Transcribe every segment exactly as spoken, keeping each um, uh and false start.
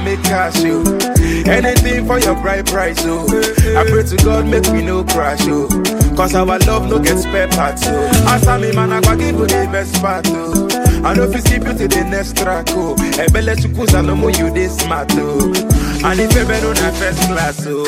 make cash, yo. Anything for your bright price, oh. I pray to God, make me no crash, oh. Cause our love no get spare parts, oh. As I'm a man, I go give you the best part, oh. I know if you skip you to the next track, oh. Ebele chukusa no more you this smart, oh. And if you better on a first class, oh.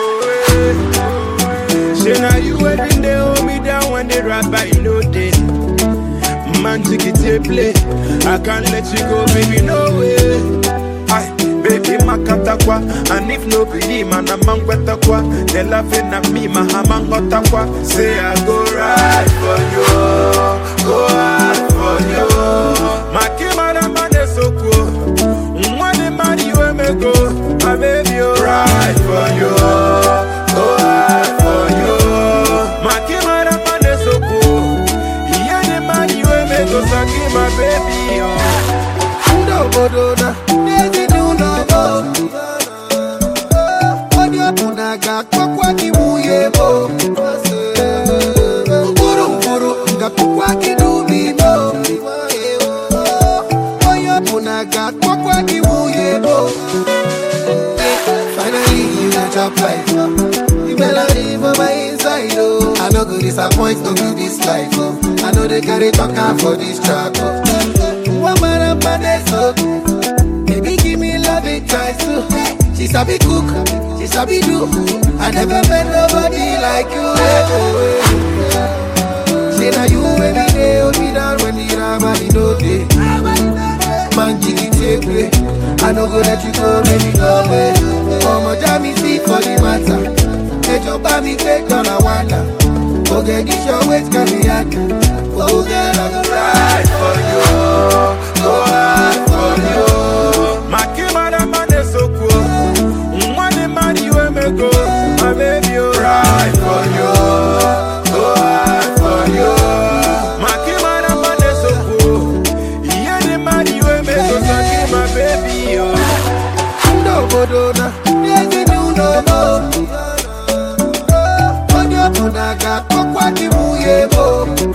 Say now you waiting, they hold me down when they rap by you know they. Man, take it to play. I can't let you go, baby, no way. Aye, baby, makatakwa. And if no believe, man, I'm on kwa. They laughing at me, my hamang hotakwa. Say I go right for you, go hard for you. My kimara man is so cool. Money, man, you and me go. My baby, you right for you, go hard for you. My kimara man is so cool. Yeah, the man you and me go, saki my baby, oh. No, no, no. Finally, you got your life. You better leave for my inside, oh. I know good disappoint, no be this life, oh. I know they carry talking for this track, oh. One man up and they so baby, give me love it twice, too. She sabi cook, she sabi do. I never met nobody like you, eh, oh, eh. Say now you every day, hold me down when the rabbi no day. Man, jiggy take way. I no go let you go, baby, go away. Mama, jam me speak for the matter. Hey, your baby, take on a wonder. Go get this your waist, can be at. Go get on the Ride for you, go hard for you. My kimara man is so cool. Money, man, you and me go. My baby, you ride for you, go hard for you. My kimara man is so cool. Yeah, the man you and me go. Saki my baby, yo. No, no, no. Yes, you do no more. On your punaga, kwa kimuye bo.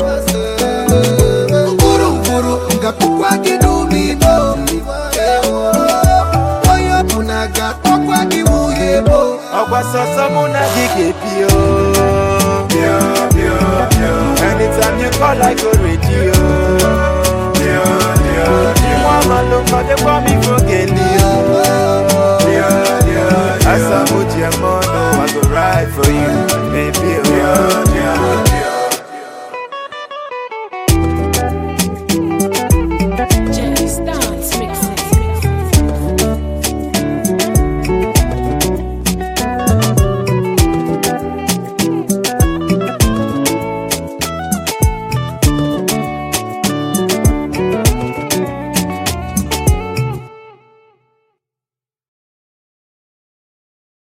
Guru, guru, nga kwa kidumi bo. On your punaga, kwa kimuye bo. Ogwa sasa muna jike pio. Pio, pio, pio. Anytime you call I go radio. Pio, pio, pio. Mama look how they want me forget you. Pio, pio, pio. As I put your money, I go ride for you.